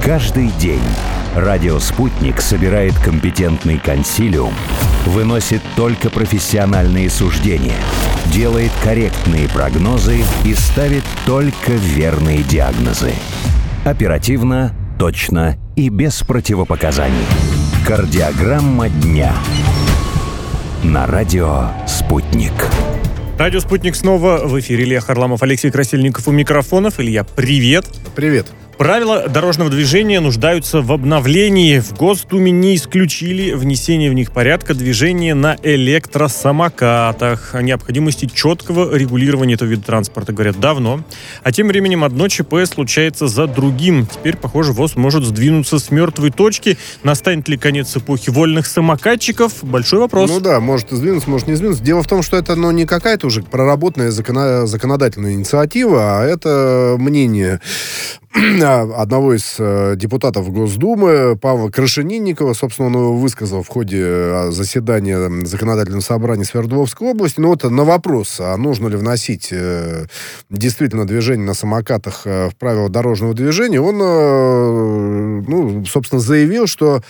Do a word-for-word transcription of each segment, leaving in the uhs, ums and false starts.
Каждый день радио «Спутник» собирает компетентный консилиум, выносит только профессиональные суждения, делает корректные прогнозы и ставит только верные диагнозы. Оперативно, точно и без противопоказаний. Кардиограмма дня. На радио «Спутник». Радио «Спутник» снова в эфире. Илья Харламов, Алексей Красильников у микрофонов. Илья, привет. Привет. Правила дорожного движения нуждаются в обновлении. В Госдуме не исключили внесение в них порядка движения на электросамокатах. О необходимости четкого регулирования этого вида транспорта говорят давно. А тем временем одно ЧП случается за другим. Теперь, похоже, ВОЗ может сдвинуться с мертвой точки. Настанет ли конец эпохи вольных самокатчиков? Большой вопрос. Ну да, может сдвинуться, может не сдвинуться. Дело в том, что это ну, не какая-то уже проработанная закона- законодательная инициатива, а это мнение одного из э, депутатов Госдумы, Павла Крашенинникова. Собственно, он его высказал в ходе заседания Законодательного собрания Свердловской области. Ну вот на вопрос, а нужно ли вносить э, действительно движение на самокатах э, в правила дорожного движения, он, э, ну, собственно, заявил, что,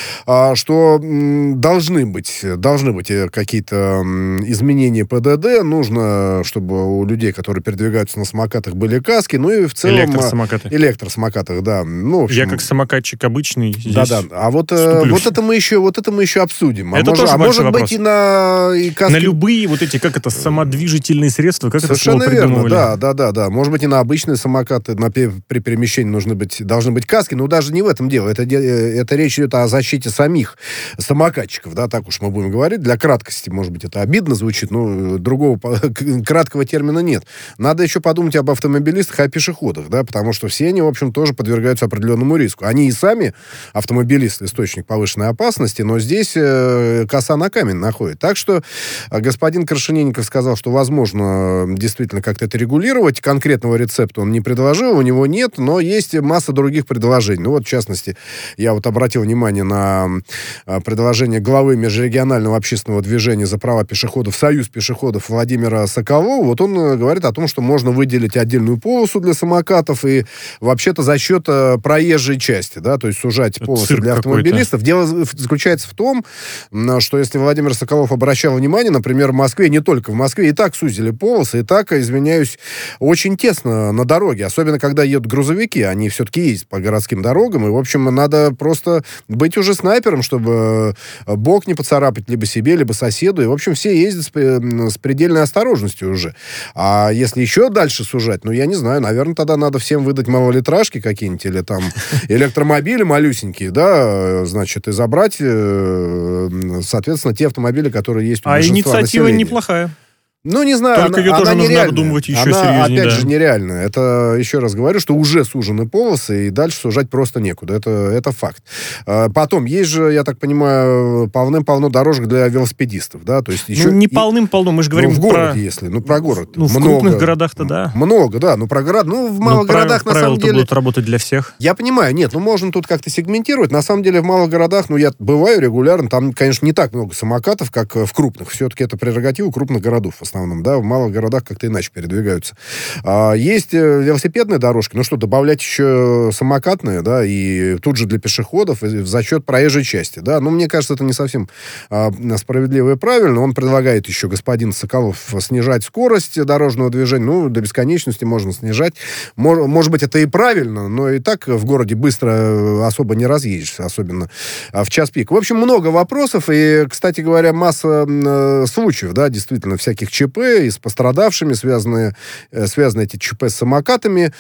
э, что э, должны быть, должны быть какие-то э, изменения ПДД. Нужно, чтобы у людей, которые передвигаются на самокатах, были каски. Ну и в целом... Электросамокаты. Электросамокатах, да. Ну, в общем, я как самокатчик обычный здесь да-да. А вот, э, вот, это мы еще, вот это мы еще обсудим. Это а тоже может, а может вопрос. быть и на... И каски... На любые вот эти, как это, самодвижительные средства, как Совершенно это слово придумывали? верно, да, да, да, да. Может быть и на обычные самокаты на, при перемещении нужны быть, должны быть каски, но даже не в этом дело. Это, это речь идет о защите самих самокатчиков, да, так уж мы будем говорить. Для краткости, может быть, это обидно звучит, но другого краткого термина нет. Надо еще подумать об автомобилистах и о пешеходах, да, потому что все они, в общем, тоже подвергаются определенному риску. Они и сами, автомобилисты, источник повышенной опасности, но здесь э, коса на камень находит. Так что э, господин Крашенинников сказал, что возможно действительно как-то это регулировать. Конкретного рецепта он не предложил, у него нет, но есть масса других предложений. Ну вот, в частности, я вот обратил внимание на э, предложение главы межрегионального общественного движения за права пешеходов, Союз пешеходов Владимира Соколова. Вот он э, говорит о том, что можно выделить отдельную полосу для самокатов и вообще-то за счет э, проезжей части, да, то есть сужать полосы для автомобилистов. Дело заключается в том, что если Владимир Соколов обращал внимание, например, в Москве, не только в Москве, и так сузили полосы, и так, извиняюсь, очень тесно на дороге, особенно когда едут грузовики, они все-таки ездят по городским дорогам, и, в общем, надо просто быть уже снайпером, чтобы бок не поцарапать либо себе, либо соседу, и, в общем, все ездят с, с предельной осторожностью уже. А если еще дальше сужать, ну, я не знаю, наверное, тогда надо всем выдать малолитражки какие-нибудь, или там электромобили малюсенькие, да, значит, и забрать, соответственно, те автомобили, которые есть у большинства населения. А инициатива неплохая. Ну, не знаю, Только она, ее тоже она нужно нереальная. обдумывать еще она, серьезнее. опять да. же, нереальная. Это, еще раз говорю, что уже сужены полосы, и дальше сужать просто некуда. Это, это факт. А, потом, есть же, я так понимаю, полным-полно дорожек для велосипедистов, да, то есть еще... Ну, не полным-полно, мы же говорим ну, в городе, про... если, ну, про город. Ну, в много, крупных городах-то, да. Много, да, ну, про город, ну, в малых ну, городах, на самом деле... будут работать для всех. Я понимаю, нет, ну, можно тут как-то сегментировать. На самом деле, в малых городах, ну, я бываю регулярно, там, конечно, не так много самокатов, как в крупных. Все-таки это прерогатива крупных городов в основном, да, в малых городах как-то иначе передвигаются. А, есть велосипедные дорожки, ну что, добавлять еще самокатные, да, и тут же для пешеходов за счет проезжей части, да, ну, мне кажется, это не совсем а, справедливо и правильно. Он предлагает еще, господин Соколов, снижать скорость дорожного движения, ну, до бесконечности можно снижать. Мож, может быть, это и правильно, но и так в городе быстро особо не разъедешься, особенно в час пик. В общем, много вопросов, и, кстати говоря, масса э, случаев, да, действительно, всяких ЧП и с пострадавшими, связанные, связаны эти ЧП с самокатами,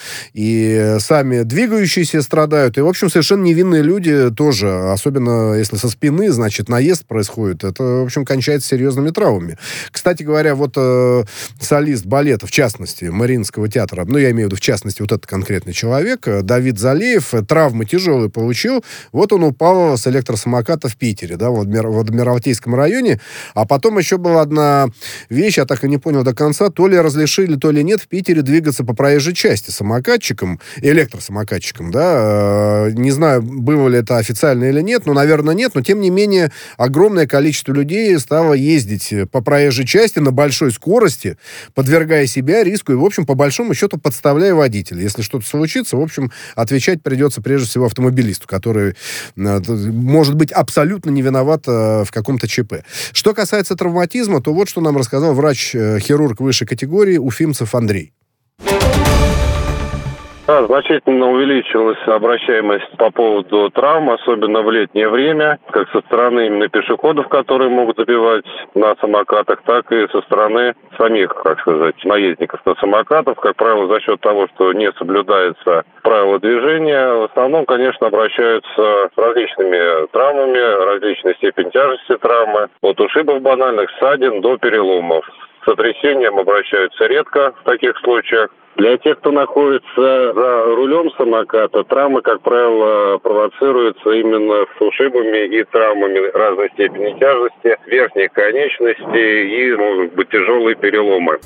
и сами двигающиеся страдают. И, в общем, совершенно невинные люди тоже, особенно если со спины, значит, наезд происходит, это, в общем, кончается серьезными травмами. Кстати говоря, вот э, солист балета, в частности, Мариинского театра, ну, я имею в виду, в частности, вот этот конкретный человек, Давид Залеев, травмы тяжелые получил, вот он упал с электросамоката в Питере, да, в Адмиралтейском районе, а потом еще была одна вещь, так и не понял до конца, то ли разрешили, то ли нет в Питере двигаться по проезжей части самокатчикам, электросамокатчикам, да. Не знаю, было ли это официально или нет, но, наверное, нет, но, тем не менее, огромное количество людей стало ездить по проезжей части на большой скорости, подвергая себя риску и, в общем, по большому счету, подставляя водителя. Если что-то случится, в общем, отвечать придется прежде всего автомобилисту, который может быть абсолютно не виноват в каком-то ЧП. Что касается травматизма, то вот что нам рассказал врач-хирург высшей категории Уфимцев Андрей. Да, значительно увеличилась обращаемость по поводу травм, особенно в летнее время, как со стороны именно пешеходов, которые могут забивать на самокатах, так и со стороны самих, как сказать, наездников на самокатах. Как правило, за счет того, что не соблюдается правила движения, в основном, конечно, обращаются с различными травмами, различной степени тяжести травмы, от ушибов банальных, ссадин до переломов. С сотрясением обращаются редко в таких случаях. Для тех, кто находится за рулем самоката, травмы, как правило, провоцируются именно с ушибами и травмами разной степени тяжести, верхних конечностей и, могут быть, тяжелые переломы.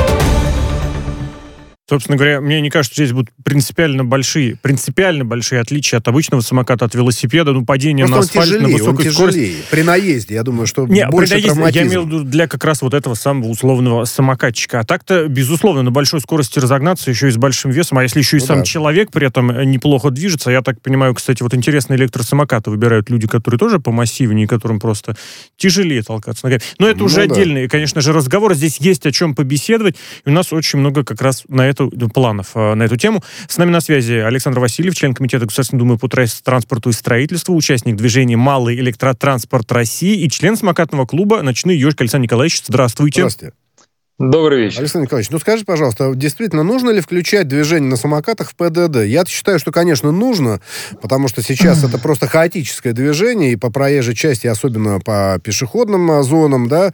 Собственно говоря, мне не кажется, что здесь будут принципиально большие, принципиально большие отличия от обычного самоката, от велосипеда, ну, падение Просто на асфальт тяжелее, на высокой он скорости. При наезде, я думаю, что не, больше при наезде, травматизм. я имел в виду для как раз вот этого самого условного самокатчика. А так-то, безусловно, на большой скорости разогнаться, еще и с большим весом, а если еще и ну, сам да. человек при этом неплохо движется, я так понимаю, кстати, вот интересные электросамокаты выбирают люди, которые тоже помассивнее, которым просто тяжелее толкаться ногами. Но это ну, уже да. отдельный, конечно же, разговор. Здесь есть о чем побеседовать, и у нас очень много как раз на это планов. На эту тему. С нами на связи Александр Васильев, член Комитета Государственной Думы по транспорту и строительству, участник движения «Малый электротранспорт России» и член самокатного клуба «Ночные ежики». Александр Николаевич, здравствуйте. Здравствуйте. Добрый вечер. Александр Николаевич, ну скажите, пожалуйста, действительно, нужно ли включать движение на самокатах в ПДД? Я считаю, что, конечно, нужно, потому что сейчас это просто хаотическое движение, и по проезжей части, особенно по пешеходным зонам, да,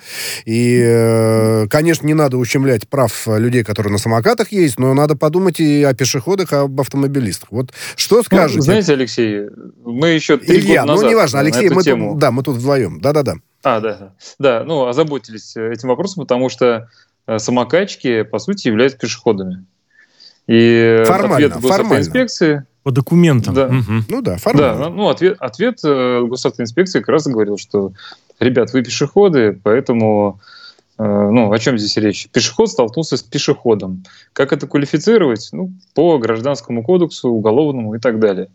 и, конечно, не надо ущемлять прав людей, которые на самокатах есть, но надо подумать и о пешеходах, и об автомобилистах. Вот что скажете? Ну, знаете, Алексей, мы еще три Илья, года назад ну, неважно, Алексей, мы тему... тут, да, мы тут вдвоем, да-да-да. А, да, да, ну, озаботились этим вопросом, потому что самокатчики, по сути, являются пешеходами. И формально, ответ государственной инспекции... По документам. Да. Угу. Ну да, формально. Да, ну, ответ, ответ государственной инспекции как раз говорил, что, ребят, вы пешеходы, поэтому... Ну, о чем здесь речь? Пешеход столкнулся с пешеходом. Как это квалифицировать? Ну, по Гражданскому кодексу, уголовному и так далее.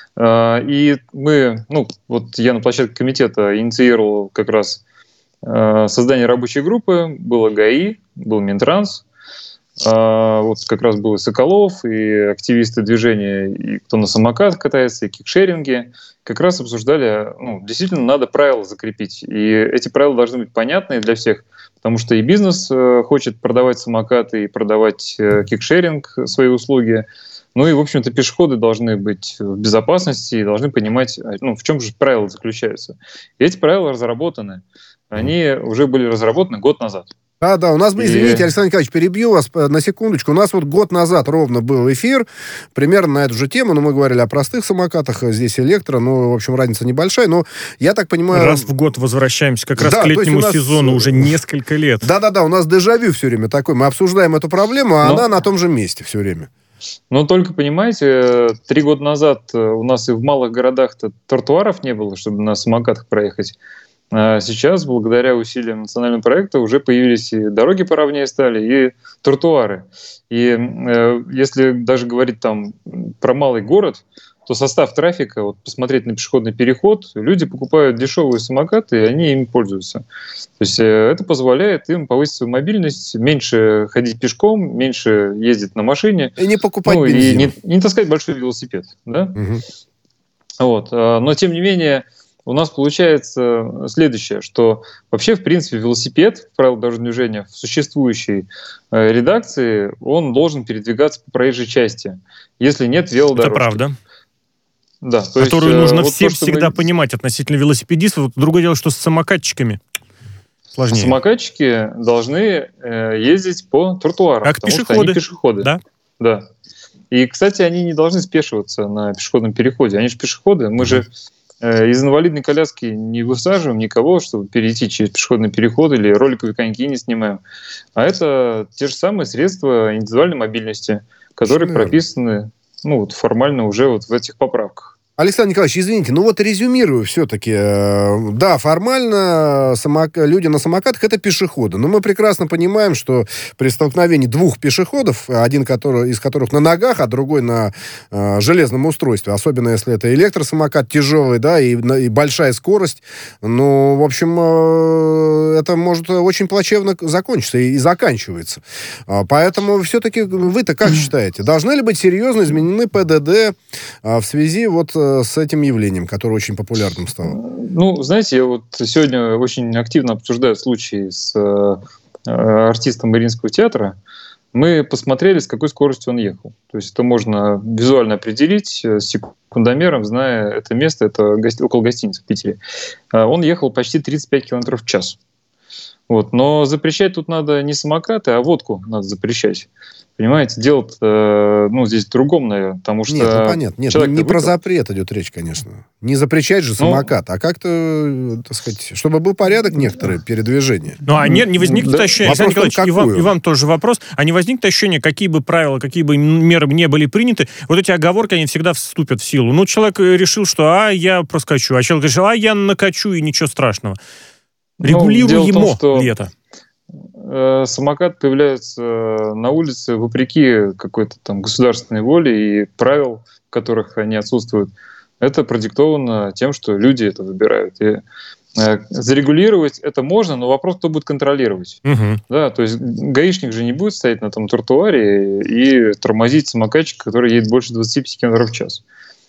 И мы, ну, вот я на площадке комитета инициировал как раз создание рабочей группы. Было ГАИ, был Минтранс, вот как раз был и Соколов, и активисты движения, и кто на самокат катается, и кикшеринги. Как раз обсуждали, ну, действительно, надо правила закрепить. И эти правила должны быть понятны для всех, потому что и бизнес э, хочет продавать самокаты и продавать э, кикшеринг, свои услуги. Ну и, в общем-то, пешеходы должны быть в безопасности и должны понимать, ну, в чем же правила заключаются. И эти правила разработаны. Они уже были разработаны год назад. Да, да, у нас, И... извините, Александр Николаевич, перебью вас на секундочку. У нас вот год назад ровно был эфир, примерно на эту же тему, но мы говорили о простых самокатах, здесь электро, ну, в общем, разница небольшая, но я так понимаю... Раз в год возвращаемся как раз да, к летнему нас... сезону уже несколько лет. Да-да-да, у нас дежавю все время такой, мы обсуждаем эту проблему, а но... она на том же месте все время. Но только, понимаете, три года назад у нас и в малых городах-то тротуаров не было, чтобы на самокатах проехать. А сейчас, благодаря усилиям национального проекта, уже появились и дороги поровнее стали, и тротуары. И э, если даже говорить там про малый город, то состав трафика, вот посмотреть на пешеходный переход, люди покупают дешевые самокаты, и они ими пользуются. То есть э, это позволяет им повысить свою мобильность, меньше ходить пешком, меньше ездить на машине. И не покупать ну, бензин. И не, не таскать большой велосипед. Да? Угу. Вот. Но, тем не менее, у нас получается следующее, что вообще, в принципе, велосипед, правила дорожного движения в существующей э, редакции, он должен передвигаться по проезжей части, если нет велодорожки. Это правда. Да, то Которую есть, нужно вот всем то, всегда мы... понимать относительно велосипедистов. Вот другое дело, что с самокатчиками сложнее. Самокатчики должны э, ездить по тротуарам, как потому пешеходы. что они пешеходы. Да? Да. И, кстати, они не должны спешиваться на пешеходном переходе. Они же пешеходы. Мы же Из инвалидной коляски не высаживаем никого, чтобы перейти через пешеходный переход или роликовые коньки не снимаем. А это те же самые средства индивидуальной мобильности, которые Шумер. прописаны ну, вот формально уже вот в этих поправках. Александр Николаевич, извините, ну вот резюмирую все-таки. Да, формально самок... люди на самокатах — это пешеходы. Но мы прекрасно понимаем, что при столкновении двух пешеходов, один который, из которых на ногах, а другой на э, железном устройстве, особенно если это электросамокат тяжелый, да, и, и большая скорость, ну, в общем, э, это может очень плачевно закончиться и, и заканчивается. Поэтому все-таки вы-то как считаете? Должны ли быть серьезно изменены ПДД э, в связи вот с этим явлением, которое очень популярным стало? Ну, знаете, я вот сегодня очень активно обсуждаю случай с э, артистом Мариинского театра. Мы посмотрели, с какой скоростью он ехал. То есть это можно визуально определить с секундомером, зная это место, это гости, около гостиницы в Питере. Он ехал почти тридцать пять километров в час. Вот. Но запрещать тут надо не самокаты, а водку надо запрещать. Понимаете, дело э, ну, здесь в другом, наверное, потому что... Нет, ну, понятно. Нет, не выпил. Про запрет идет речь, конечно. Не запрещать же самокат, ну, а как-то, так сказать, чтобы был порядок некоторый передвижения. Ну, а нет, не возникнет да. ощущение, Александр Николаевич, и вам, и вам тоже вопрос, а не возникнет ощущение, какие бы правила, какие бы меры не были приняты, вот эти оговорки, они всегда вступят в силу. Ну, человек решил, что, а, я проскочу, а человек решил, а, я накачу, и ничего страшного. Регулируемо ну, ли это? Самокат появляется на улице вопреки какой-то там государственной воле и правил, в которых они отсутствуют. Это продиктовано тем, что люди это выбирают. И э, зарегулировать это можно, но вопрос, кто будет контролировать. Угу. Да, то есть гаишник же не будет стоять на этом тротуаре и тормозить самокатчик, который едет больше двадцать пять километров в час.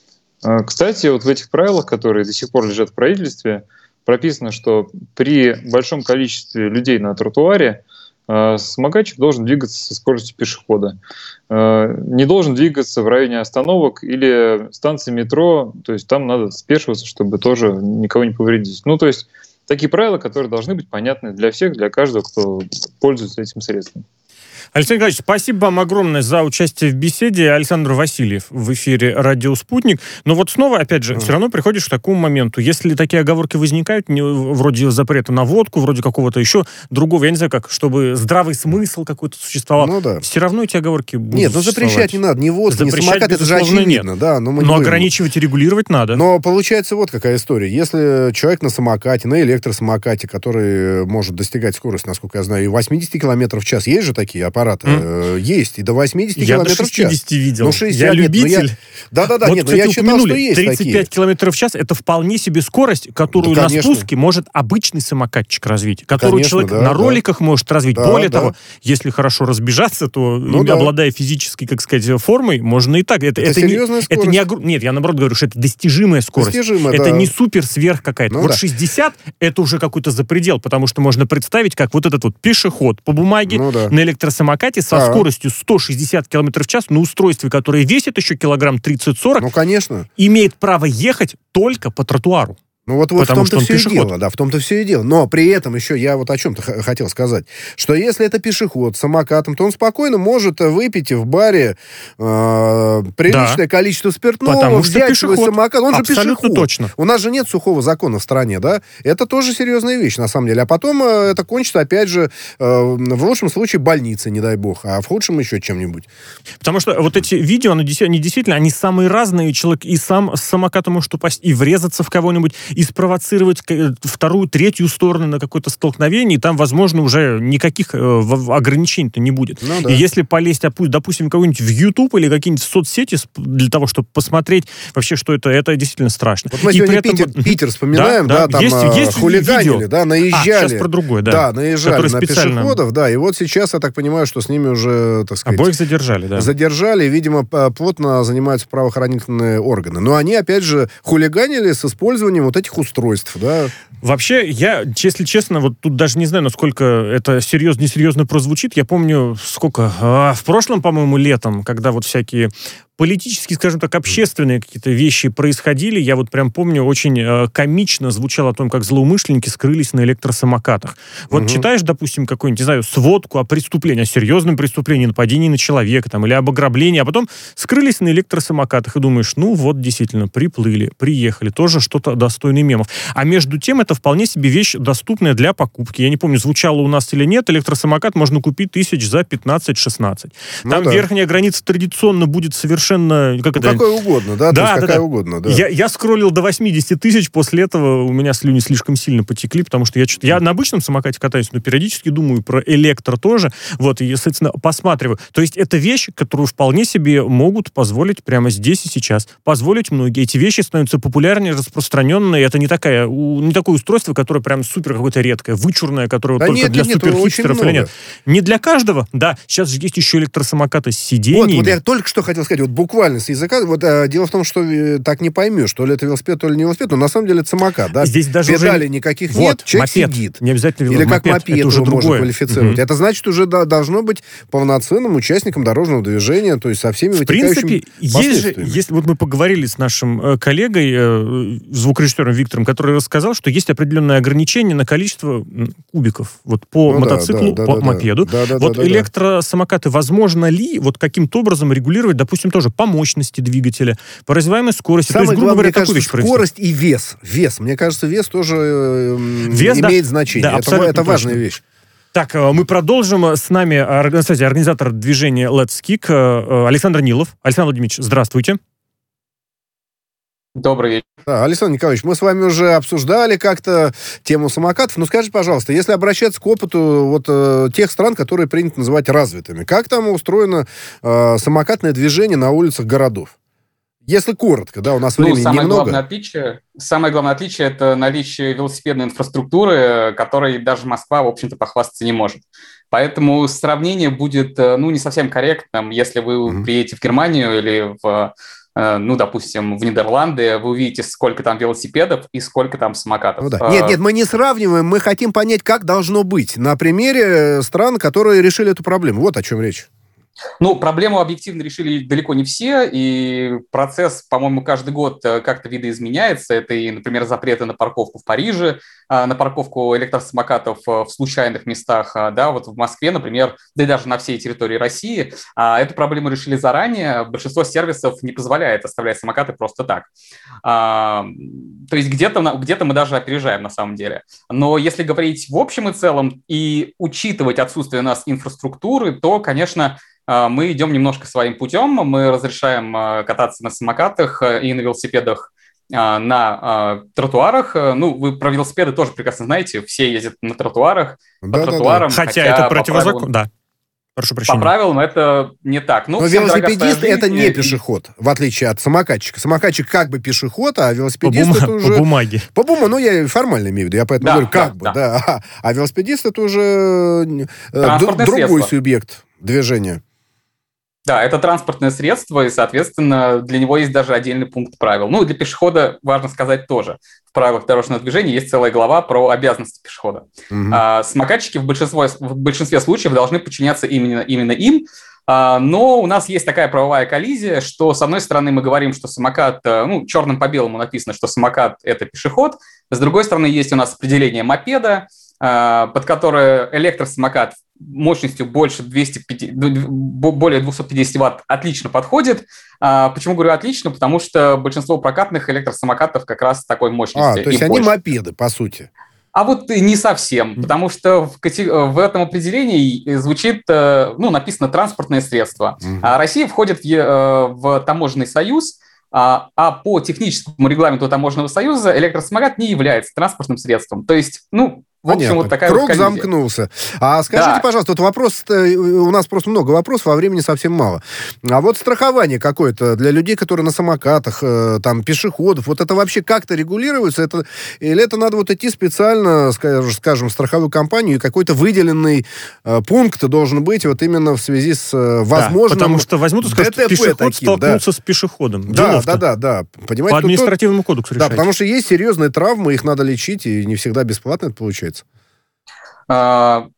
Кстати, вот в этих правилах, которые до сих пор лежат в правительстве, прописано, что при большом количестве людей на тротуаре э, самокатчик должен двигаться со скоростью пешехода. Э, не должен двигаться в районе остановок или станции метро, то есть там надо спешиваться, чтобы тоже никого не повредить. Ну, то есть такие правила, которые должны быть понятны для всех, для каждого, кто пользуется этим средством. Александр Николаевич, спасибо вам огромное за участие в беседе. Александр Васильев в эфире «Радио Спутник». Но вот снова, опять же, mm. все равно приходишь к такому моменту. Если такие оговорки возникают, не, вроде запрета на водку, вроде какого-то еще другого, я не знаю как, чтобы здравый смысл какой-то существовал, ну, да. все равно эти оговорки будут Нет, ну запрещать не надо, ни водку, ни самокат, это же очевидно. Нет. Да, но мы но ограничивать и регулировать надо. Но получается вот какая история. Если человек на самокате, на электросамокате, который может достигать скорости, насколько я знаю, и восемьдесят километров в час, есть же такие аппараты? Mm. Есть, и до восемьдесят километров в час. Я до шестидесяти видел. Ну, шестьдесят, я любитель. Да-да-да, вот, нет, кстати, но я читал, что есть тридцать пять такие. километров в час — это вполне себе скорость, которую да, на спуске может обычный самокатчик развить, которую конечно, человек да, на роликах да. может развить. Да, Более да. того, если хорошо разбежаться, то, ну, да. обладая физической, как сказать, формой, можно и так. Это, это, это серьезная не, скорость. Это не огр... Нет, я наоборот говорю, что это достижимая скорость. Достижимая, это да. не супер-сверх какая-то. Ну, вот да. шестьдесят — это уже какой-то запредел, потому что можно представить, как вот этот вот пешеход по бумаге ну, да. на электросамокате со а-а. скоростью сто шестьдесят километров в час на устройстве, которое весит еще килограмм тридцать-сорок, ну, конечно. имеет право ехать только по тротуару. Ну вот, вот в том-то все пешеход. и дело, да, в том-то все и дело. Но при этом еще я вот о чем-то х- хотел сказать, что если это пешеход с самокатом, то он спокойно может выпить в баре э, приличное да. количество спиртного, потому взять свой самокат. Он абсолютно же пешеход. Точно. У нас же нет сухого закона в стране, да? Это тоже серьезная вещь, на самом деле. А потом э, это кончится, опять же, э, в лучшем случае больницей, не дай бог, а в худшем еще чем-нибудь. Потому что вот эти видео, они действительно, они самые разные. Человек и сам с самокатом может упасть, и врезаться в кого-нибудь, и спровоцировать вторую, третью сторону на какое-то столкновение, и там, возможно, уже никаких э, ограничений-то не будет. Ну, да. И если полезть, допустим, кого-нибудь в YouTube или какие-нибудь в соцсети для того, чтобы посмотреть вообще, что это, это действительно страшно. Вот мы и сегодня этом... Питер, Питер вспоминаем, да, да, да там есть, есть хулиганили, видео. да, наезжали. А, сейчас про другое, да. Да, наезжали на специально... пешеходов, да, и вот сейчас, я так понимаю, что с ними уже, так сказать... Обоих задержали, да. Задержали, видимо, плотно занимаются правоохранительные органы. Но они, опять же, хулиганили с использованием вот этих устройств, да. Вообще, я, если честно, вот тут даже не знаю, насколько это серьезно-несерьезно прозвучит. Я помню, сколько... А, в прошлом, по-моему, летом, когда вот всякие политически, скажем так, общественные какие-то вещи происходили. Я вот прям помню, очень э, комично звучало о том, как злоумышленники скрылись на электросамокатах. Вот угу. читаешь, допустим, какую-нибудь, не знаю, сводку о преступлении, о серьезном преступлении, нападении на человека там, или об ограблении, а потом скрылись на электросамокатах и думаешь, ну вот, действительно, приплыли, приехали, тоже что-то достойное мемов. А между тем, это вполне себе вещь, доступная для покупки. Я не помню, звучало у нас или нет, электросамокат можно купить тысяч за пятнадцать-шестнадцать. Ну, там да. верхняя граница традиционно будет совершенно Как ну, это? Какой угодно, да? Да, да, какая да. угодно, да. Я, я скроллил до восьмидесяти тысяч, после этого у меня слюни слишком сильно потекли, потому что я, я на обычном самокате катаюсь, но периодически думаю про электро тоже, вот, и, соответственно, посматриваю. То есть это вещь, которую вполне себе могут позволить прямо здесь и сейчас. Позволить многие. Эти вещи становятся популярнее, распространенные. Это не, такая, не такое устройство, которое прям супер какое-то редкое, вычурное, которое да только нет, для нет, суперхипстеров или нет. Не для каждого, да. Сейчас же есть еще электросамокаты с сиденьями. Вот, вот я только что хотел сказать, вот буквально с языка, вот а, дело в том, что э, так не поймешь, то ли это велосипед, то ли не велосипед, но на самом деле это самокат, да? Здесь даже педалей уже... никаких вот, нет, человек мопед. сидит. Не обязательно Или как мопед, мопед его можно другое. квалифицировать. Угу. Это значит, уже да, должно быть полноценным участником дорожного движения, то есть со всеми в вытекающими принципе, есть же, есть, вот мы поговорили с нашим э, коллегой, э, звукорежиссером Виктором, который рассказал, что есть определенное ограничение на количество кубиков вот по ну, мотоциклу, да, да, по да, мопеду. Да, да, вот да, да, электросамокаты, возможно ли вот каким-то образом регулировать, допустим, тоже по мощности двигателя, по развиваемой скорости? Самое то есть, грубо главное, говоря, мне кажется, скорость и вес. Вес. Мне кажется, вес тоже э, вес, имеет да, значение. Да, это это важная вещь. Так, мы продолжим. С нами, кстати, организатор движения Let's Kick Александр Нилов. Александр Владимирович, здравствуйте. Добрый вечер. Да, Александр Николаевич, мы с вами уже обсуждали как-то тему самокатов. Ну, скажите, пожалуйста, если обращаться к опыту вот э, тех стран, которые принято называть развитыми, как там устроено э, самокатное движение на улицах городов? Если коротко, да, у нас времени ну, самое немного. Главное отличие, самое главное отличие – это наличие велосипедной инфраструктуры, которой даже Москва, в общем-то, похвастаться не может. Поэтому сравнение будет, ну, не совсем корректным, если вы mm-hmm. приедете в Германию или в... ну, допустим, в Нидерланды, вы увидите, сколько там велосипедов и сколько там самокатов. Ну, да. Нет, нет, мы не сравниваем, мы хотим понять, как должно быть на примере стран, которые решили эту проблему. Вот о чем речь. Ну, проблему объективно решили далеко не все, и процесс, по-моему, каждый год как-то видоизменяется. Это и, например, запреты на парковку в Париже, на парковку электросамокатов в случайных местах, да, вот в Москве, например, да и даже на всей территории России. Эту проблему решили заранее. Большинство сервисов не позволяет оставлять самокаты просто так. То есть где-то, где-то мы даже опережаем на самом деле. Но если говорить в общем и целом и учитывать отсутствие у нас инфраструктуры, то, конечно, мы идем немножко своим путем. Мы разрешаем кататься на самокатах и на велосипедах на тротуарах. Ну, вы про велосипеды тоже прекрасно знаете. Все ездят на тротуарах, да, по тротуарам. Да, да. Хотя, хотя это противозаконно. Да. Прошу прощения. По правилам это не так. Ну, но велосипедист – это не пешеход, в отличие от самокатчика. Самокатчик как бы пешеход, а велосипедист по это уже... По бумаге. По бумаге, ну, я формально имею в виду, я поэтому да, говорю, как да, бы, да. да. А, а велосипедист – это уже другой средство. Субъект движения. Да, это транспортное средство, и, соответственно, для него есть даже отдельный пункт правил. Ну, и для пешехода, важно сказать, тоже. В правилах дорожного движения есть целая глава про обязанности пешехода. Угу. А, самокатчики в большинстве, в большинстве случаев должны подчиняться именно, именно им, а, но у нас есть такая правовая коллизия, что, с одной стороны, мы говорим, что самокат, ну, черным по белому написано, что самокат – это пешеход, с другой стороны, есть у нас определение мопеда, а, под которое электросамокат мощностью больше двухсот пятидесяти, более двухсот пятидесяти ватт отлично подходит. А, почему говорю отлично? Потому что большинство прокатных электросамокатов как раз такой мощности. А, то есть они больше. Мопеды, по сути. А вот не совсем, потому что в, в этом определении звучит, ну, написано «транспортное средство». Угу. А Россия входит в, в таможенный союз, а, а по техническому регламенту таможенного союза электросамокат не является транспортным средством. То есть, ну, в общем, понятно. вот такая Круг вот коллизия. замкнулся. А скажите, да. пожалуйста, вот вопрос, у нас просто много вопросов, а времени совсем мало. А вот страхование какое-то для людей, которые на самокатах, там, пешеходов, вот это вообще как-то регулируется? Это, или это надо вот идти специально, скажем, в страховую компанию, и какой-то выделенный э, пункт должен быть вот именно в связи с э, возможным да, потому что возьмут и скажут, что пешеход таким, столкнулся да. с пешеходом. Да, Делов-то. да, да, да. Понимаете, по административному тут, кодексу решать. Да, потому что есть серьезные травмы, их надо лечить, и не всегда бесплатно это получается.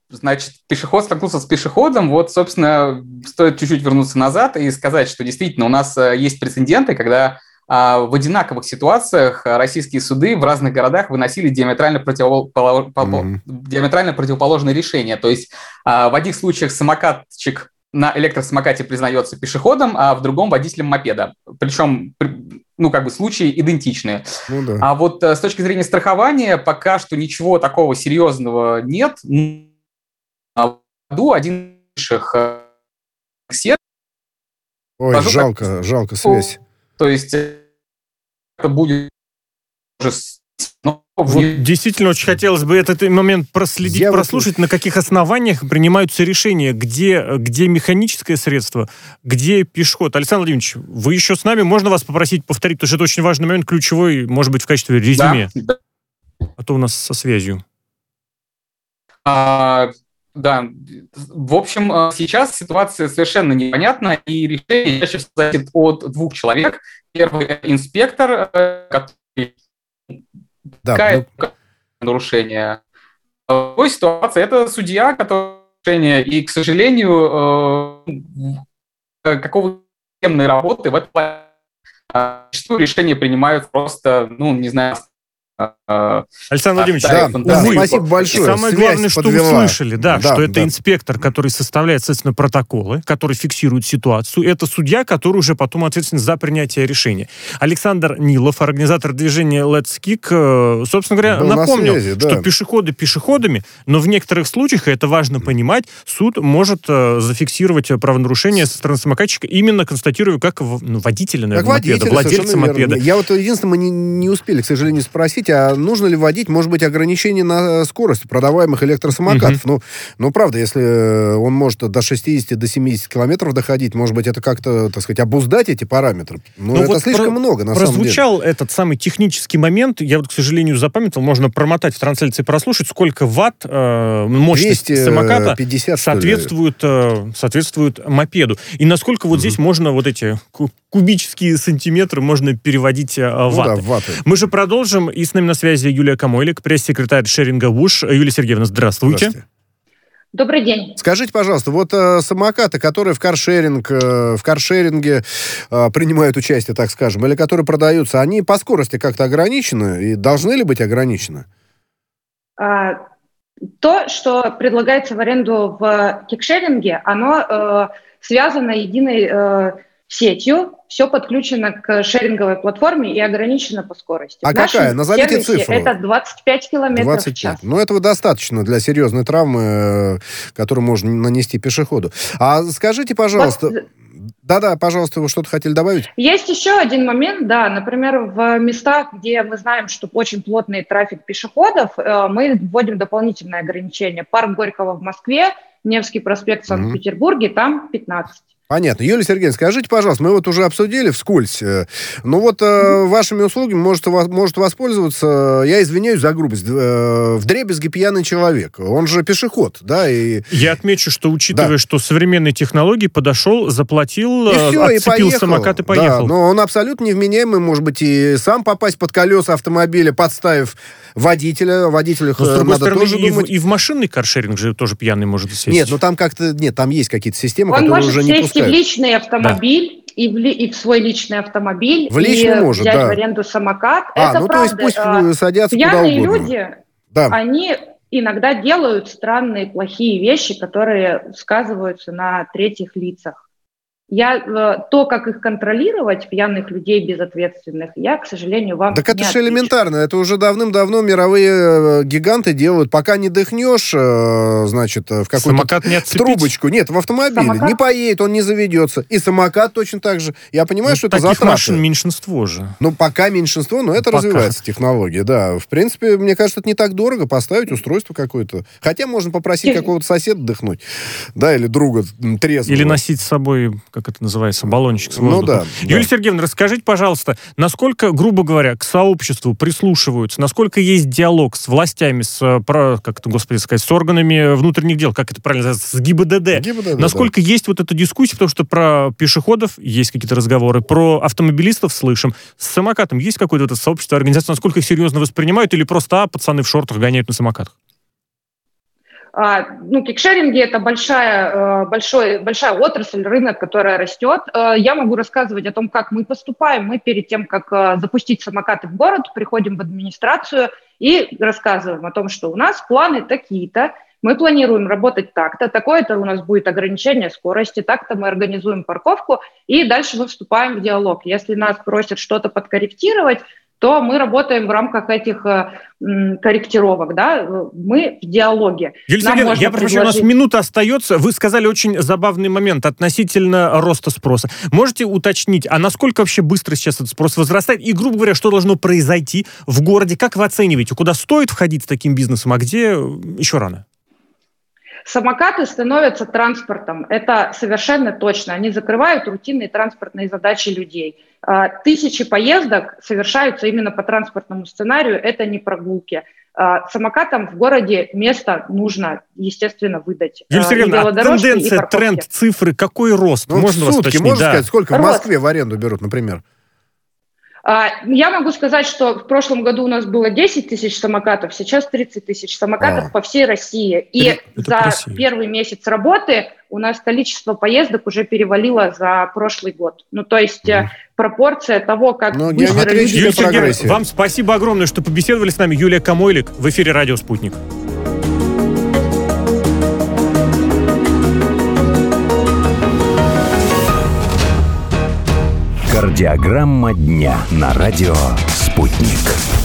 значит, пешеход столкнулся с пешеходом. Вот, собственно, стоит чуть-чуть вернуться назад и сказать, что действительно у нас есть прецеденты, когда в одинаковых ситуациях российские суды в разных городах выносили диаметрально, противопол... mm-hmm. диаметрально противоположные решения. То есть в одних случаях самокатчик на электросамокате признается пешеходом, а в другом водителем мопеда. Причем, ну, как бы случаи идентичные. Ну, да. А вот с точки зрения страхования пока что ничего такого серьезного нет. В году один из наших сервисов... Ой, Пожалуй, жалко, как... жалко связь. То есть это будет уже... Вот действительно очень хотелось бы этот момент проследить, Я прослушать, вот... на каких основаниях принимаются решения, где, где механическое средство, где пешеход. Александр Владимирович, вы еще с нами? Можно вас попросить повторить, потому что это очень важный момент, ключевой, может быть, в качестве резюме. Да. А то у нас со связью. А, да, в общем, сейчас ситуация совершенно непонятна, и решение чаще всего зависит от двух человек. Первый инспектор, который да, какое ну... нарушение. В такой ситуации это судья, который нарушение, и, к сожалению, какого-то системной работы в этом зачастую решения принимают просто, ну, не знаю, Александр Владимирович, да, да, увы, спасибо большое. Самое Связь главное, что подвела. услышали, да, да, что да. это инспектор, который составляет, соответственно, протоколы, который фиксирует ситуацию. Это судья, который уже потом ответственен за принятие решения. Александр Нилов, организатор движения Let's Kick, собственно говоря, Был напомнил, на связи, да. что пешеходы пешеходами, но в некоторых случаях, и это важно понимать, суд может э, зафиксировать правонарушение со стороны самокатчика, именно констатируя как ну, водителя, наверное, как мопеда, владельца мопеда. Я вот единственное, мы не, не успели, к сожалению, спросить, а нужно ли вводить, может быть, ограничение на скорость продаваемых электросамокатов? Uh-huh. Ну, ну, правда, если он может до шестидесяти, до семидесяти километров доходить, может быть, это как-то, так сказать, обуздать эти параметры? Ну, это вот слишком про- много, на самом деле. Прозвучал этот самый технический момент, я вот, к сожалению, запамятовал, можно промотать в трансляции, прослушать, сколько ватт э, мощности самоката соответствует, э, соответствует мопеду. И насколько вот uh-huh. здесь можно вот эти кубические сантиметры можно переводить э, в ватты. Ну, да, в ватты. Мы же продолжим, и с нами на связи Юлия Камойлик, пресс-секретарь шеринга Wush. Юлия Сергеевна, здравствуйте. Здравствуйте. Добрый день. Скажите, пожалуйста, вот э, самокаты, которые в каршеринг, э, в каршеринге э, принимают участие, так скажем, или которые продаются, они по скорости как-то ограничены и должны ли быть ограничены? А, то, что предлагается в аренду в кикшеринге, оно э, связано единой э, сетью, все подключено к шеринговой платформе и ограничено по скорости. А какая? Назовите цифру. Это двадцать пять километров двадцать пять. В час. Ну, этого достаточно для серьезной травмы, которую можно нанести пешеходу. А скажите, пожалуйста... Вот... Да-да, пожалуйста, вы что-то хотели добавить? Есть еще один момент, да. Например, в местах, где мы знаем, что очень плотный трафик пешеходов, мы вводим дополнительное ограничение. Парк Горького в Москве, Невский проспект в Санкт-Петербурге, там пятнадцать. Понятно. Юлия Сергеевна, скажите, пожалуйста, мы вот уже обсудили вскользь, ну вот э, вашими услугами может, может воспользоваться, я извиняюсь за грубость, э, вдребезги пьяный человек. Он же пешеход, да? И... Я отмечу, что, учитывая, да. что современные технологии, подошел, заплатил, и все, отцепил и самокат и поехал. Да, но он абсолютно невменяемый, может быть, и сам попасть под колеса автомобиля, подставив водителя. Водителя но, с другой надо стороны, тоже и думать. В, и в машинный каршеринг же тоже пьяный может сесть. Нет, ну там как-то, нет, там есть какие-то системы, он которые уже не пускают. В личный автомобиль, да. и, в ли, и в свой личный автомобиль, в личный и может, взять да. в аренду самокат. А, это ну правда. То есть пусть садятся пьяные куда угодно. люди, да. они иногда делают странные, плохие вещи, которые сказываются на третьих лицах. Я, то, как их контролировать, пьяных людей безответственных, я, к сожалению, вам так не это отвечу. же элементарно. Это уже давным-давно мировые гиганты делают. Пока не дыхнешь, значит, в какую-то не трубочку. Нет, в автомобиле. Самокат? Не поедет, он не заведется. И самокат точно так же. Я понимаю, ну, что это затраты. Таких машин меньшинство же. Ну, пока меньшинство, но это ну, развивается технология, да. В принципе, мне кажется, это не так дорого поставить устройство какое-то. Хотя можно попросить какого-то соседа дыхнуть. Да, или друга трезвого. Или носить с собой... как это называется, баллончик с воздухом. Ну да. Юлия да. Сергеевна, расскажите, пожалуйста, насколько, грубо говоря, к сообществу прислушиваются, насколько есть диалог с властями, с, как это, господи сказать, с органами внутренних дел, как это правильно называется, с ГИБДД. ГИБДД насколько да. есть вот эта дискуссия, потому что про пешеходов есть какие-то разговоры, про автомобилистов слышим, с самокатом есть какое-то вот это сообщество, организация, насколько их серьезно воспринимают или просто а, пацаны в шортах гоняют на самокатах? Ну, кикшеринги – это большая, большой, большая отрасль, рынок, которая растет. Я могу рассказывать о том, как мы поступаем. Мы перед тем, как запустить самокаты в город, приходим в администрацию и рассказываем о том, что у нас планы такие-то, мы планируем работать так-то, такое-то у нас будет ограничение скорости, так-то мы организуем парковку, и дальше мы вступаем в диалог. Если нас просят что-то подкорректировать, то мы работаем в рамках этих э, корректировок, да, мы в диалоге. Юлия Сергеевна, я прошу, предложить... у нас минута остается. Вы сказали очень забавный момент относительно роста спроса. Можете уточнить, а насколько вообще быстро сейчас этот спрос возрастает? И, грубо говоря, что должно произойти в городе? Как вы оцениваете, куда стоит входить с таким бизнесом, а где еще рано? Самокаты становятся транспортом. Это совершенно точно. Они закрывают рутинные транспортные задачи людей. Тысячи поездок совершаются именно по транспортному сценарию. Это не прогулки. Самокатам в городе место нужно, естественно, выдать. Юлия Сергеевна, а тенденция, тренд, цифры, какой рост? Ну, можно вас уточнить? Можно да. сказать, сколько рост. В Москве в аренду берут, например? Я могу сказать, что в прошлом году у нас было десять тысяч самокатов, сейчас тридцать тысяч самокатов а. по всей России. И это за Россия. Первый месяц работы у нас количество поездок уже перевалило за прошлый год. Ну, то есть mm. пропорция того, как ну, быстро люди... Юлия Сергеевна, вам спасибо огромное, что побеседовали с нами. Юлия Камойлик в эфире «Радио Спутник». Кардиограмма дня на радио «Спутник».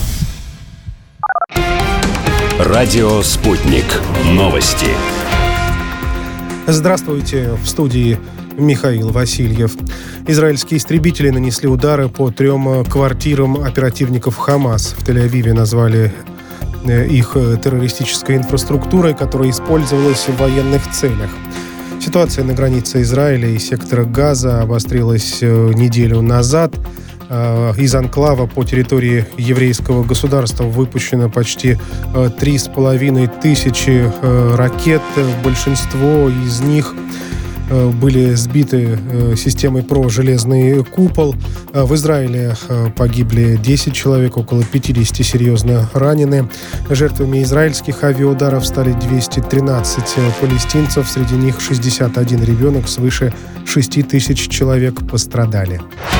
Радио «Спутник». Новости. Здравствуйте. В студии Михаил Васильев. Израильские истребители нанесли удары по трем квартирам оперативников Хамас. В Тель-Авиве назвали их террористической инфраструктурой, которая использовалась в военных целях. Ситуация на границе Израиля и сектора Газа обострилась неделю назад. Из анклава по территории еврейского государства выпущено почти три с половиной тысячи ракет. Большинство из них были сбиты системой ПРО «Железный купол». В Израиле погибли десять человек, около пятьдесят серьезно ранены. Жертвами израильских авиаударов стали двести тринадцать палестинцев, среди них шестьдесят один ребенок, свыше шесть тысяч человек пострадали.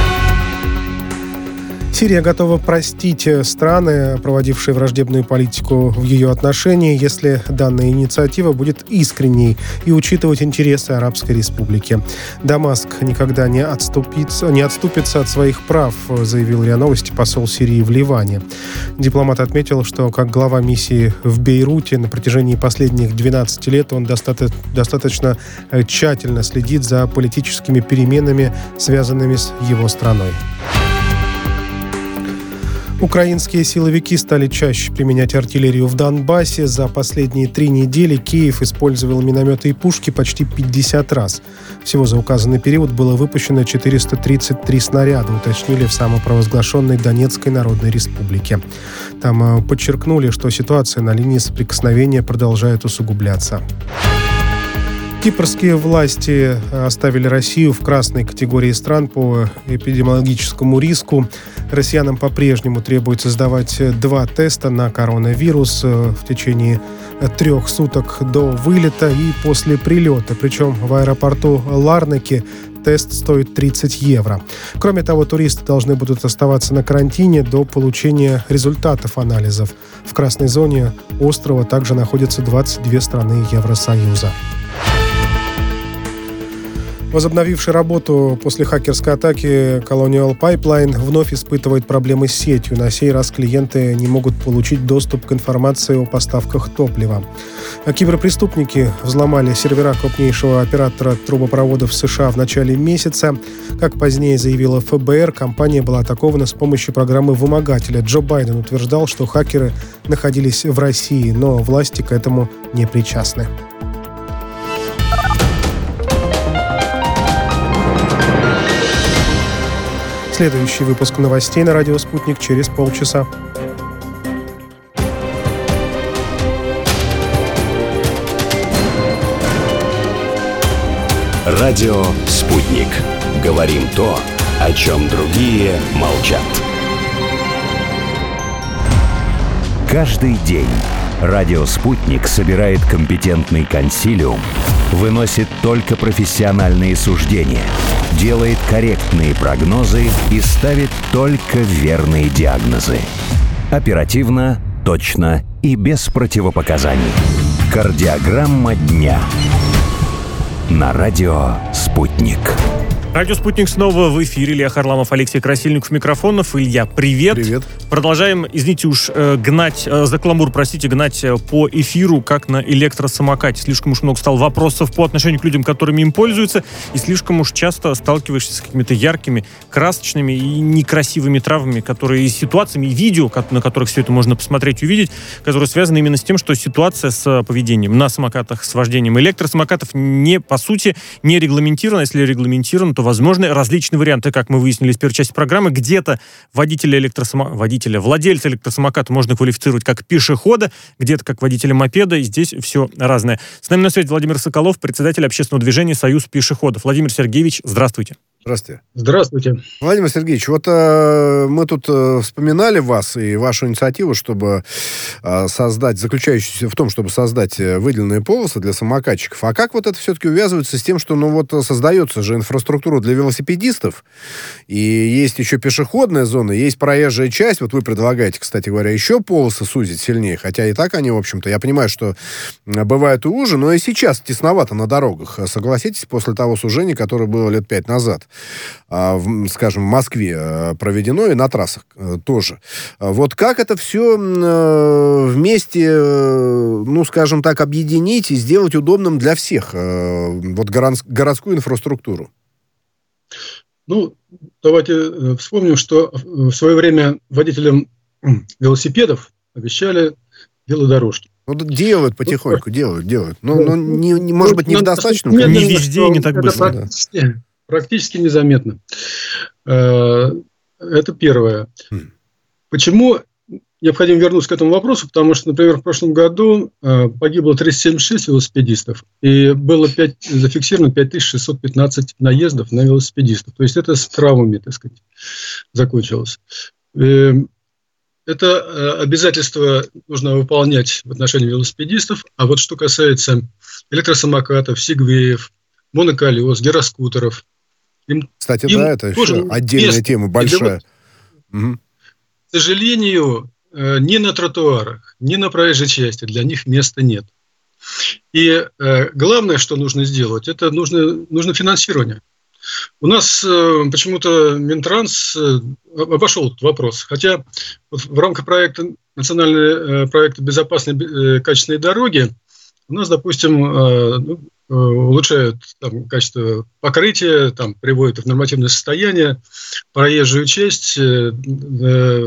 Сирия готова простить страны, проводившие враждебную политику в ее отношении, если данная инициатива будет искренней и учитывать интересы Арабской Республики. Дамаск никогда не отступится, не отступится от своих прав, заявил РИА Новости посол Сирии в Ливане. Дипломат отметил, что как глава миссии в Бейруте на протяжении последних двенадцати лет он достаточно, достаточно тщательно следит за политическими переменами, связанными с его страной. Украинские силовики стали чаще применять артиллерию в Донбассе. За последние три недели Киев использовал минометы и пушки почти пятьдесят раз. Всего за указанный период было выпущено четыреста тридцать три снаряда, уточнили в самопровозглашенной Донецкой Народной Республике. Там подчеркнули, что ситуация на линии соприкосновения продолжает усугубляться. Кипрские власти оставили Россию в красной категории стран по эпидемиологическому риску. Россиянам по-прежнему требуется сдавать два теста на коронавирус в течение трех суток до вылета и после прилета. Причем в аэропорту Ларнаки тест стоит тридцать евро. Кроме того, туристы должны будут оставаться на карантине до получения результатов анализов. В красной зоне острова также находятся двадцать две страны Евросоюза. Возобновивший работу после хакерской атаки Colonial Pipeline вновь испытывает проблемы с сетью. На сей раз клиенты не могут получить доступ к информации о поставках топлива. Киберпреступники взломали сервера крупнейшего оператора трубопроводов США в начале месяца. Как позднее заявила эф бэ эр, компания была атакована с помощью программы вымогателя. Джо Байден утверждал, что хакеры находились в России, но власти к этому не причастны. Следующий выпуск новостей на радио «Спутник» через полчаса. Радио «Спутник». Говорим то, о чем другие молчат. Каждый день Радио «Спутник» собирает компетентный консилиум, выносит только профессиональные суждения, делает корректные прогнозы и ставит только верные диагнозы. Оперативно, точно и без противопоказаний. Кардиограмма дня. На радио «Спутник». Радио «Спутник» снова в эфире. Илья Харламов, Алексей Красильников, микрофонов. Илья, привет. Привет. Продолжаем, извините уж, э, гнать, э, за каламбур, простите, гнать э, по эфиру, как на электросамокате. Слишком уж много стало вопросов по отношению к людям, которыми им пользуются, и слишком уж часто сталкиваешься с какими-то яркими, красочными и некрасивыми травмами, которые и ситуациями, и видео, на которых все это можно посмотреть, увидеть, которые связаны именно с тем, что ситуация с поведением на самокатах, с вождением электросамокатов не, по сути, не регламентирована. Если регламентирована, то возможны различные варианты, как мы выяснили из первой части программы. Где-то водителя электросамоката, водителя, владельца электросамоката можно квалифицировать как пешехода, где-то как водителя мопеда, и здесь все разное. С нами на связи Владимир Соколов, председатель общественного движения «Союз пешеходов». Владимир Сергеевич, здравствуйте. Здравствуйте. Здравствуйте. Владимир Сергеевич, вот э, мы тут э, вспоминали вас и вашу инициативу, чтобы э, создать, заключающуюся в том, чтобы создать выделенные полосы для самокатчиков. А как вот это все-таки увязывается с тем, что, ну вот, создается же инфраструктура для велосипедистов, и есть еще пешеходная зона, есть проезжая часть. Вот вы предлагаете, кстати говоря, еще полосы сузить сильнее, хотя и так они, в общем-то, я понимаю, что бывает и уже, но и сейчас тесновато на дорогах. Согласитесь, после того сужения, которое было лет пять назад. Скажем, в Москве проведено и на трассах тоже. Вот как это все вместе, ну, скажем так, объединить и сделать удобным для всех, вот городскую инфраструктуру? Ну, давайте вспомним, что в свое время водителям велосипедов обещали велодорожки. Ну, делают потихоньку, делают, делают. Ну, ну не, не, может быть, не в достаточном. Не везде, не так быстро. Практически, практически незаметно. Это первое. Почему необходимо вернуться к этому вопросу? Потому что, например, в прошлом году погибло триста семьдесят шесть велосипедистов, и было пять, зафиксировано пять тысяч шестьсот пятнадцать наездов на велосипедистов. То есть это с травмами, так сказать, закончилось. Это обязательство нужно выполнять в отношении велосипедистов. А вот что касается электросамокатов, сегвеев, моноколес, гироскутеров. Им, Кстати, им да, это еще отдельная тема, большая. Угу. К сожалению, ни на тротуарах, ни на проезжей части для них места нет. И главное, что нужно сделать, это нужно, нужно финансирование. У нас почему-то Минтранс обошел этот вопрос. Хотя вот в рамках проекта, национального проекта «Безопасные качественные дороги» у нас, допустим, ну, улучшают там, качество покрытия, там, приводят в нормативное состояние, проезжую часть э, э,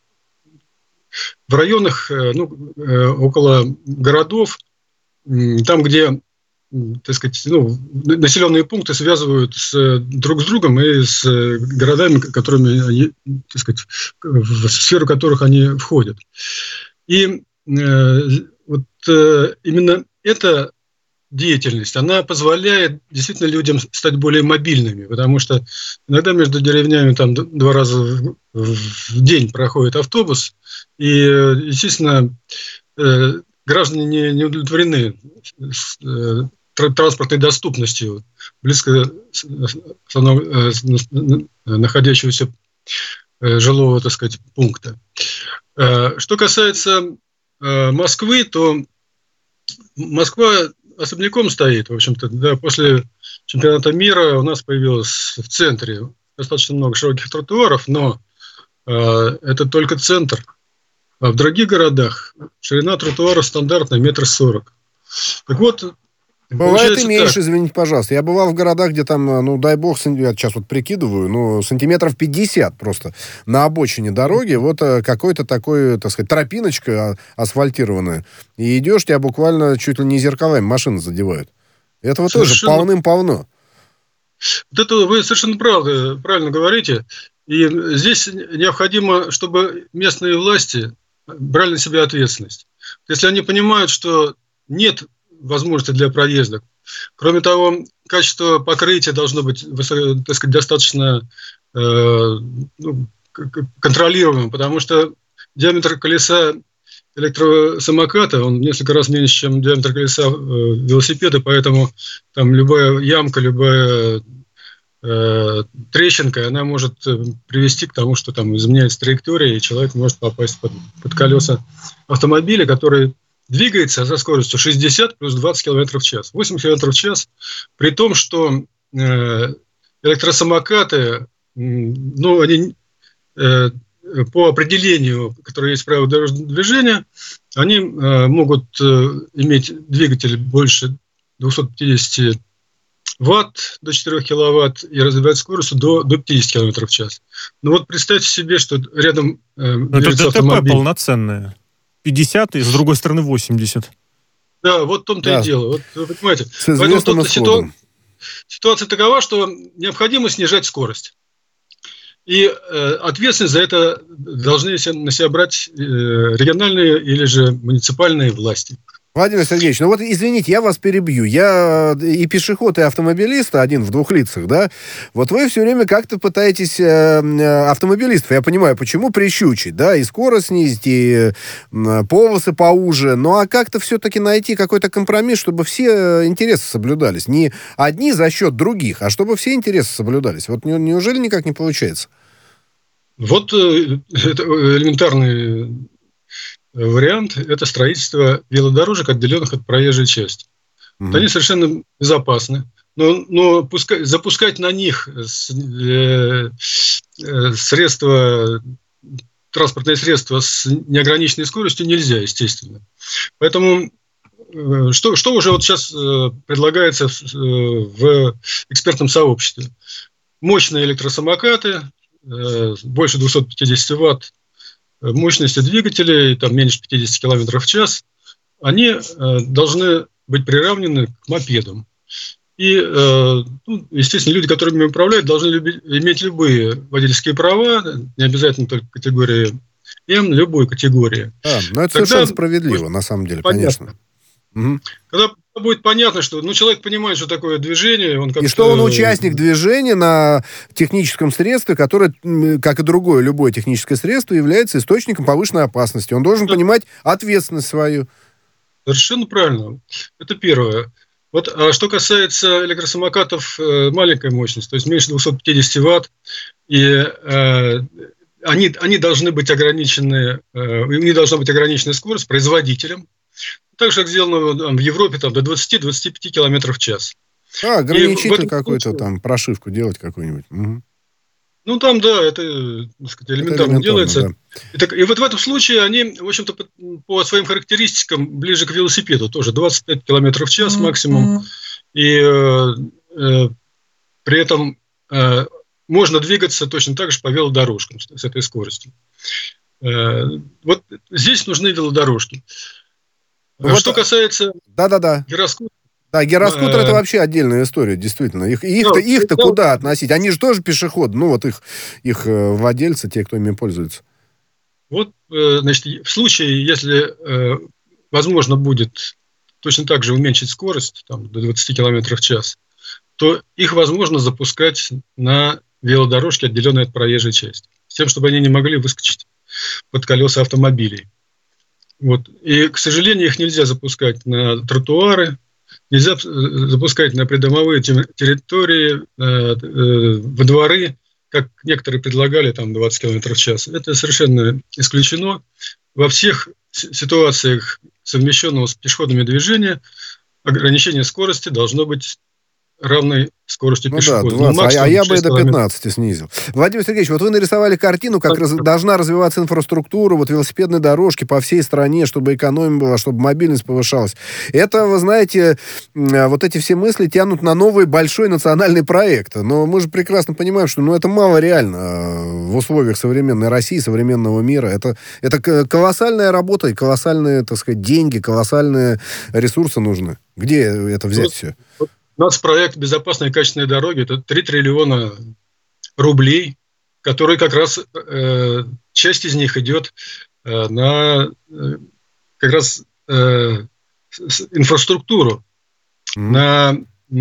в районах, э, ну, э, около городов, э, там, где, так сказать, ну, населенные пункты связывают с, друг с другом и с городами, которыми они, так сказать, в сферу которых они входят. И э, вот э, именно это деятельность, она позволяет действительно людям стать более мобильными, потому что иногда между деревнями там два раза в, в день проходит автобус, и, естественно, э, граждане не, не удовлетворены э, транспортной доступностью близко э, находящегося э, жилого, так сказать, пункта. Э, что касается э, Москвы, то Москва особняком стоит, в общем-то, да, после чемпионата мира у нас появилось в центре достаточно много широких тротуаров, но э, это только центр. А в других городах ширина тротуара стандартная метр сорок. Так вот, бывает и меньше, так. Извините, пожалуйста. Я бывал в городах, где там, ну, дай бог, я сейчас вот прикидываю, ну, сантиметров пятьдесят просто на обочине дороги, вот какой-то такой, так сказать, тропиночка асфальтированная. И идешь, тебя буквально чуть ли не зеркалами машины задевают. Этого совершенно... тоже полным-полно. Вот это вы совершенно правда, правильно говорите. И здесь необходимо, чтобы местные власти брали на себя ответственность. Если они понимают, что нет возможности для проезда. Кроме того, качество покрытия должно быть, так сказать, достаточно э, ну, контролируемым, потому что диаметр колеса электросамоката, он несколько раз меньше, чем диаметр колеса э, велосипеда, поэтому там любая ямка, любая э, трещинка, она может привести к тому, что там изменяется траектория, и человек может попасть под, под колеса автомобиля, который двигается со скоростью шестьдесят плюс двадцать километров в час. восемьдесят километров в час, при том, что э, электросамокаты, ну, они э, по определению, которое есть в правилах дорожного движения, они э, могут э, иметь двигатель больше двести пятьдесят ватт до четырех киловатт и развивать скорость до, до пятьдесят километров в час. Ну вот представьте себе, что рядом э, это ДТП автомобиль полноценное. пятьдесят и с другой стороны восемьдесят. Да, вот в том-то да. и дело. Вот, вы понимаете, с поэтому тут исходом. ситуация такова, что необходимо снижать скорость. И э, ответственность за это должны на себя брать э, региональные или же муниципальные власти. Владимир Сергеевич, ну вот извините, я вас перебью. Я и пешеход, и автомобилист, один в двух лицах, да? Вот вы все время как-то пытаетесь э, автомобилистов, я понимаю, почему прищучить, да, и скорость снизить, и э, полосы поуже. Ну а как-то все-таки найти какой-то компромисс, чтобы все интересы соблюдались. Не одни за счет других, а чтобы все интересы соблюдались. Вот не, неужели никак не получается? Вот э, это элементарный вариант – это строительство велодорожек, отделенных от проезжей части. Mm-hmm. Вот они совершенно безопасны, но, но пускай, запускать на них с, э, э, средства, транспортные средства с неограниченной скоростью нельзя, естественно. Поэтому э, что, что уже вот сейчас э, предлагается в, э, в экспертном сообществе? Мощные электросамокаты, э, больше двести пятьдесят ватт, мощности двигателей, там меньше пятьдесят километров в час, они э, должны быть приравнены к мопедам. И, э, ну, естественно, люди, которыми управляют, должны люби- иметь любые водительские права, не обязательно только категории М, любой категории. Да, но это Тогда совершенно справедливо, на самом деле, понятно. Понятно. Угу. Когда будет понятно, что ну, человек понимает, что такое движение. Он и что он участник движения на техническом средстве, которое, как и другое, любое техническое средство, является источником повышенной опасности. Он должен да. понимать ответственность свою. Совершенно правильно. Это первое. Вот, а что касается электросамокатов э, маленькой мощности, то есть меньше двести пятьдесят ватт, и э, они, они должны быть ограничены, э, у них должна быть ограниченная скорость производителем. Так же, как сделано там, в Европе, там, до двадцати-двадцати пяти километров в час. А, ограничитель какой-то, случае... там, прошивку делать какую-нибудь. Угу. Ну, там, да, это, так сказать, элементарно, это элементарно делается. Да. И, и вот в этом случае они, в общем-то, по, по своим характеристикам ближе к велосипеду тоже. двадцать пять километров в час mm-hmm. максимум. И э, э, при этом э, можно двигаться точно так же по велодорожкам с, с этой скоростью. Э, вот здесь нужны велодорожки. Вот, что касается да-да-да. гироскутеров. Да, гироскутер – это вообще отдельная история, действительно. Их, их-то, да, их-то да, куда да. относить? Они же тоже пешеходы. Ну, вот их, их владельцы, те, кто ими пользуется. Вот, значит, в случае, если возможно будет точно так же уменьшить скорость там, до двадцати километров в час, то их возможно запускать на велодорожке, отделенной от проезжей части, с тем, чтобы они не могли выскочить под колеса автомобилей. Вот. И, к сожалению, их нельзя запускать на тротуары, нельзя запускать на придомовые территории, во дворы, как некоторые предлагали, там двадцать километров в час. Это совершенно исключено. Во всех ситуациях совмещенного с пешеходными движения ограничение скорости должно быть равной скорости ну пешехода. Да, двадцать, ну, а, а я бы до пятнадцати снизил. Владимир Сергеевич, вот вы нарисовали картину, как раз, должна развиваться инфраструктура, вот велосипедные дорожки по всей стране, чтобы экономия была, чтобы мобильность повышалась. Это, вы знаете, вот эти все мысли тянут на новый большой национальный проект. Но мы же прекрасно понимаем, что ну, это мало реально в условиях современной России, современного мира. Это, это колоссальная работа и колоссальные, так сказать, деньги, колоссальные ресурсы нужны. Где это взять вот, все? У нас проект «Безопасные и качественные дороги» – это три триллиона рублей, которые как раз, э, часть из них идет э, на э, как раз э, инфраструктуру, mm-hmm. на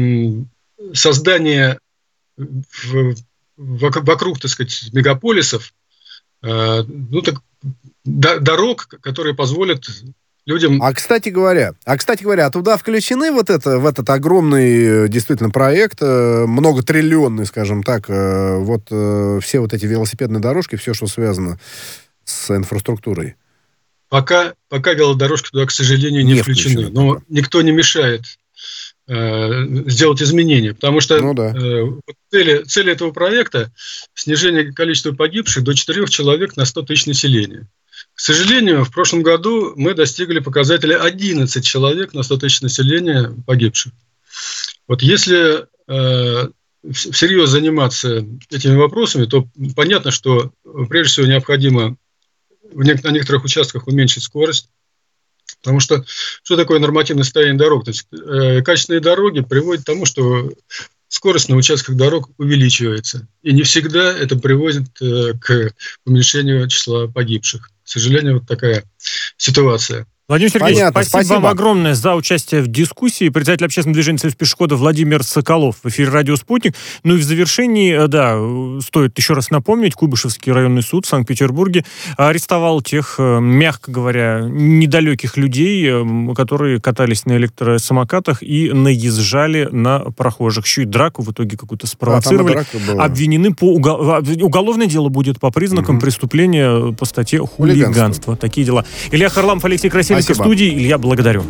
э, создание в, в, вокруг, так сказать, мегаполисов ну, так, дорог, которые позволят людям... А, кстати говоря, а, кстати говоря, туда включены вот это, в этот огромный действительно проект, многотриллионный, скажем так, вот все вот эти велосипедные дорожки, все, что связано с инфраструктурой? Пока, пока велодорожки туда, к сожалению, не, не включены. включены. Но никто не мешает э, сделать изменения, потому что ну, да. э, цели, цели этого проекта – снижение количества погибших до четырех человек на сто тысяч населения. К сожалению, в прошлом году мы достигли показателя одиннадцать человек на сто тысяч населения погибших. Вот если э, всерьез заниматься этими вопросами, то понятно, что прежде всего необходимо на некоторых участках уменьшить скорость, потому что что такое нормативное состояние дорог? То есть, э, качественные дороги приводят к тому, что скорость на участках дорог увеличивается, и не всегда это приводит э, к уменьшению числа погибших. К сожалению, вот такая ситуация. Владимир Сергеевич, Понятно, спасибо, спасибо вам огромное за участие в дискуссии. Председатель общественного движения «Союз пешеходов» Владимир Соколов в эфире «Радио Спутник». Ну и в завершении, да, стоит еще раз напомнить, Куйбышевский районный суд в Санкт-Петербурге арестовал тех, мягко говоря, недалеких людей, которые катались на электросамокатах и наезжали на прохожих. Еще и драку в итоге какую-то спровоцировали. А, Обвинены по угол... Уголовное дело будет по признакам угу. преступления по статье хулиганство. хулиганство. Такие дела. Илья Харламов, Алексей Красильников. В студии. Илья, благодарю.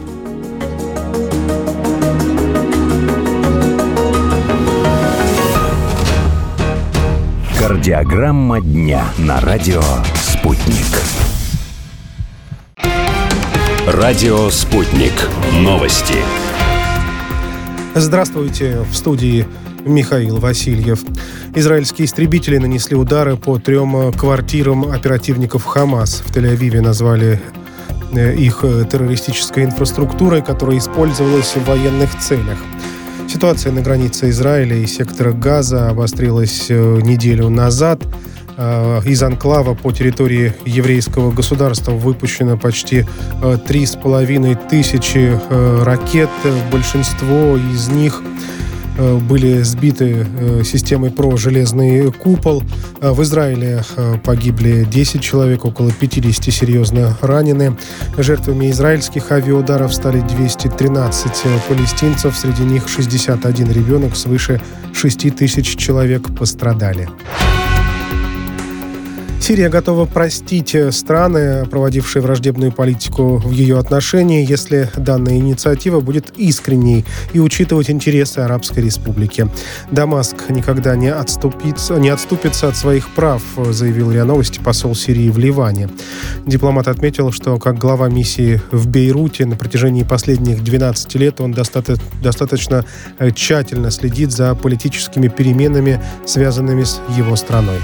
Кардиограмма дня на радио «Спутник». Радио «Спутник». Новости. Здравствуйте. В студии Михаил Васильев. Израильские истребители нанесли удары по трем квартирам оперативников Хамас. В Тель-Авиве назвали их террористической инфраструктурой, которая использовалась в военных целях. Ситуация на границе Израиля и сектора Газа обострилась неделю назад. Из анклава по территории еврейского государства выпущено почти три с половиной тысячи ракет. Большинство из них были сбиты системой ПРО «Железный купол». В Израиле погибли десять человек, около пятьдесят серьезно ранены. Жертвами израильских авиаударов стали двести тринадцать палестинцев, среди них шестьдесят один ребенок, свыше шесть тысяч человек пострадали. Сирия готова простить страны, проводившие враждебную политику в ее отношении, если данная инициатива будет искренней и учитывать интересы Арабской Республики. Дамаск никогда не отступится, не отступится от своих прав, заявил РИА Новости посол Сирии в Ливане. Дипломат отметил, что как глава миссии в Бейруте на протяжении последних двенадцати лет он достаточно, достаточно тщательно следит за политическими переменами, связанными с его страной.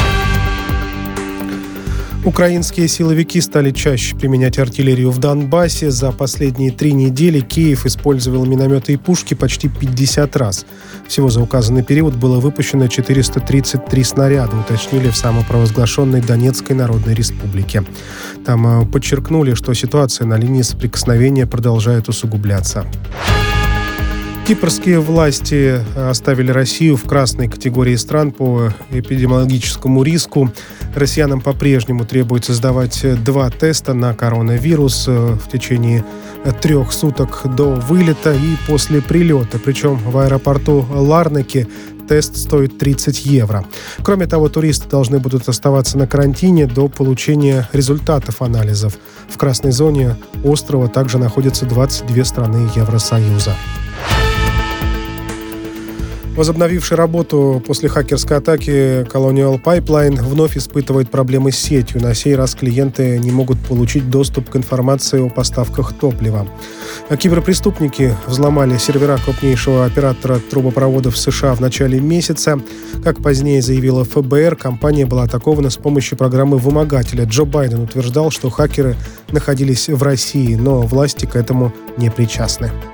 Украинские силовики стали чаще применять артиллерию в Донбассе. За последние три недели Киев использовал минометы и пушки почти пятьдесят раз. Всего за указанный период было выпущено четыреста тридцать три снаряда, уточнили в самопровозглашенной Донецкой Народной Республике. Там подчеркнули, что ситуация на линии соприкосновения продолжает усугубляться. Кипрские власти оставили Россию в красной категории стран по эпидемиологическому риску. Россиянам по-прежнему требуется сдавать два теста на коронавирус в течение трех суток до вылета и после прилета. Причем в аэропорту Ларнаки тест стоит тридцать евро. Кроме того, туристы должны будут оставаться на карантине до получения результатов анализов. В красной зоне острова также находятся двадцать две страны Евросоюза. Возобновивший работу после хакерской атаки Colonial Pipeline вновь испытывает проблемы с сетью. На сей раз клиенты не могут получить доступ к информации о поставках топлива. Киберпреступники взломали сервера крупнейшего оператора трубопроводов США в начале месяца. Как позднее заявила эф бэ эр, компания была атакована с помощью программы вымогателя. Джо Байден утверждал, что хакеры находились в России, но власти к этому не причастны.